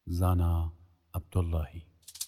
زانا عبداللهی.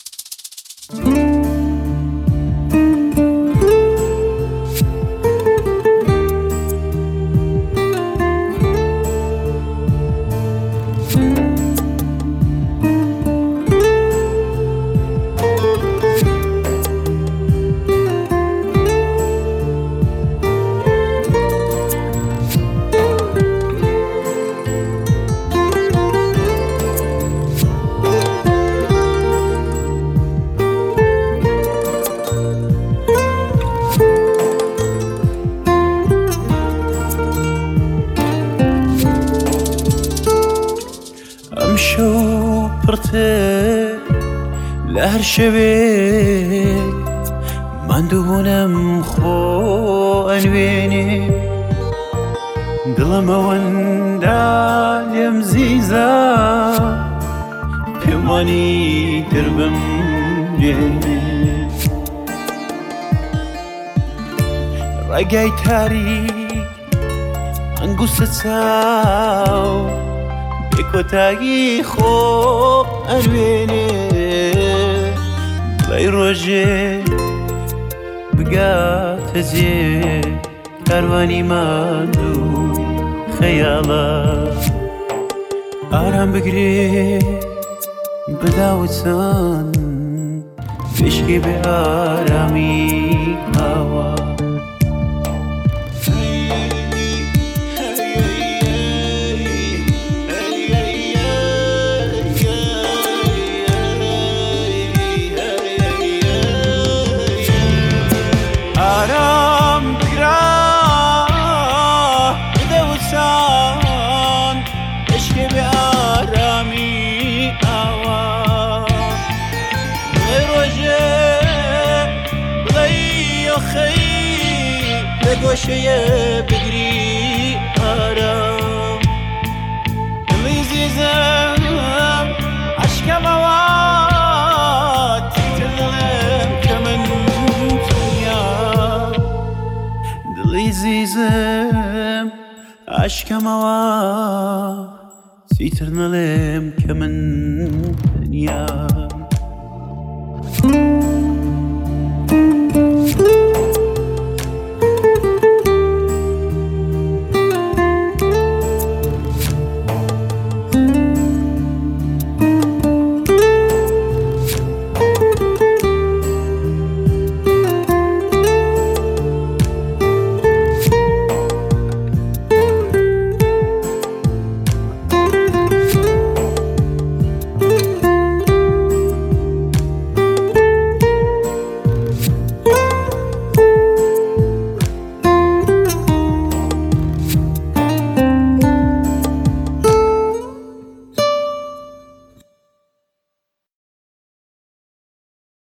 شو پرته لهر شوی من دوونم خو انوینی دلم وندالم زیزا پیمانی دربم بینی رگای تاریک انگوست ساو بکوتاگی خو انوینی بلای روژه بگات زی کاروانی من دو خیالا آرام بگری بداوتن بشکی به آرامی هوا آرام بگرا بدوسان عشق به آرامی آوا روژه بلای خی به گوشه بگری آرام دلی زیزم عشقم آوات تدلم کمن عزیزم عشقم آوا سیتر نلم که من دنیا